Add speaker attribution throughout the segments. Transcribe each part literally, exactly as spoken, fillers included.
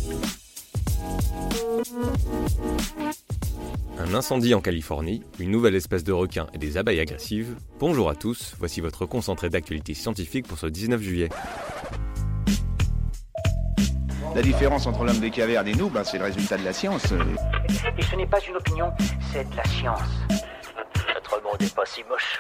Speaker 1: Un incendie en Californie, une nouvelle espèce de requin et des abeilles agressives. Bonjour à tous, voici votre concentré d'actualité scientifique pour ce dix-neuf juillet.
Speaker 2: La différence entre l'homme des cavernes et nous, ben, c'est le résultat de la science.
Speaker 3: Et ce n'est pas une opinion, c'est de la science. Notre monde n'est pas si moche.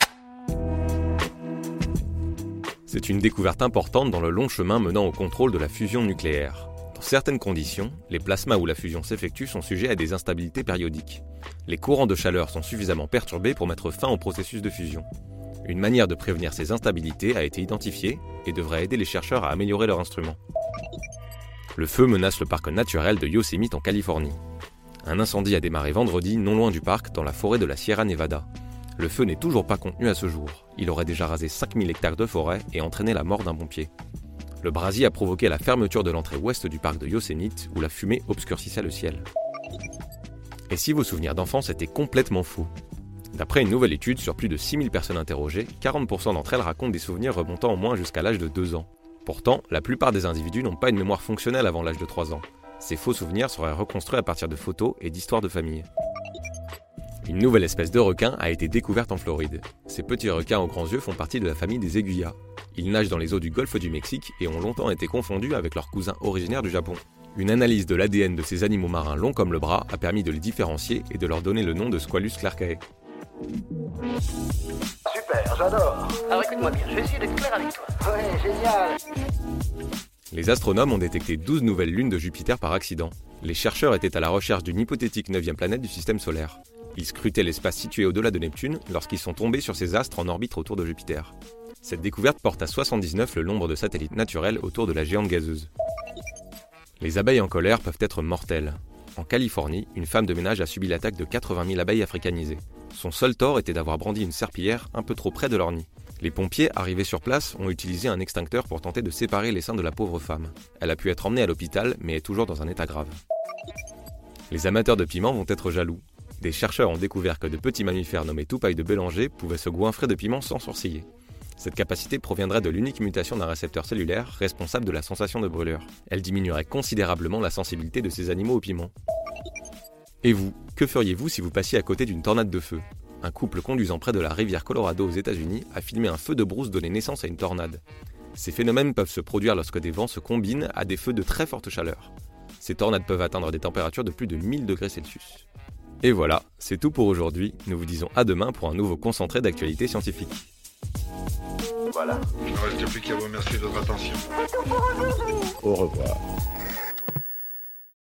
Speaker 1: C'est une découverte importante dans le long chemin menant au contrôle de la fusion nucléaire. Dans certaines conditions, les plasmas où la fusion s'effectue sont sujets à des instabilités périodiques. Les courants de chaleur sont suffisamment perturbés pour mettre fin au processus de fusion. Une manière de prévenir ces instabilités a été identifiée et devrait aider les chercheurs à améliorer leur instrument. Le feu menace le parc naturel de Yosemite en Californie. Un incendie a démarré vendredi non loin du parc dans la forêt de la Sierra Nevada. Le feu n'est toujours pas contenu à ce jour. Il aurait déjà rasé cinq mille hectares de forêt et entraîné la mort d'un pompier. Le brasier a provoqué la fermeture de l'entrée ouest du parc de Yosemite où la fumée obscurcissait le ciel. Et si vos souvenirs d'enfance étaient complètement faux ? D'après une nouvelle étude sur plus de six mille personnes interrogées, quarante pour cent d'entre elles racontent des souvenirs remontant au moins jusqu'à l'âge de deux ans. Pourtant, la plupart des individus n'ont pas une mémoire fonctionnelle avant l'âge de trois ans. Ces faux souvenirs seraient reconstruits à partir de photos et d'histoires de famille. Une nouvelle espèce de requin a été découverte en Floride. Ces petits requins aux grands yeux font partie de la famille des aiguillas. Ils nagent dans les eaux du golfe du Mexique et ont longtemps été confondus avec leurs cousins originaires du Japon. Une analyse de l'A D N de ces animaux marins longs comme le bras a permis de les différencier et de leur donner le nom de Squalus clercae.
Speaker 3: Super, j'adore. Alors écoute-moi bien, je vais essayer d'être clair avec toi. Ouais, génial.
Speaker 1: Les astronomes ont détecté douze nouvelles lunes de Jupiter par accident. Les chercheurs étaient à la recherche d'une hypothétique neuvième planète du système solaire. Ils scrutaient l'espace situé au-delà de Neptune lorsqu'ils sont tombés sur ces astres en orbite autour de Jupiter. Cette découverte porte à soixante-dix-neuf le nombre de satellites naturels autour de la géante gazeuse. Les abeilles en colère peuvent être mortelles. En Californie, une femme de ménage a subi l'attaque de quatre-vingt mille abeilles africanisées. Son seul tort était d'avoir brandi une serpillière un peu trop près de leur nid. Les pompiers, arrivés sur place, ont utilisé un extincteur pour tenter de séparer les seins de la pauvre femme. Elle a pu être emmenée à l'hôpital, mais est toujours dans un état grave. Les amateurs de piment vont être jaloux. Des chercheurs ont découvert que de petits mammifères nommés toupailles de Bélanger pouvaient se goinfrer de piment sans sourciller. Cette capacité proviendrait de l'unique mutation d'un récepteur cellulaire responsable de la sensation de brûlure. Elle diminuerait considérablement la sensibilité de ces animaux au piment. Et vous, que feriez-vous si vous passiez à côté d'une tornade de feu ? Un couple conduisant près de la rivière Colorado aux États-Unis a filmé un feu de brousse donner naissance à une tornade. Ces phénomènes peuvent se produire lorsque des vents se combinent à des feux de très forte chaleur. Ces tornades peuvent atteindre des températures de plus de mille degrés Celsius. Et voilà, c'est tout pour aujourd'hui. Nous vous disons à demain pour un nouveau concentré d'actualité scientifique.
Speaker 4: Voilà. Il ne reste plus qu'à vous remercier de votre attention.
Speaker 2: Au revoir.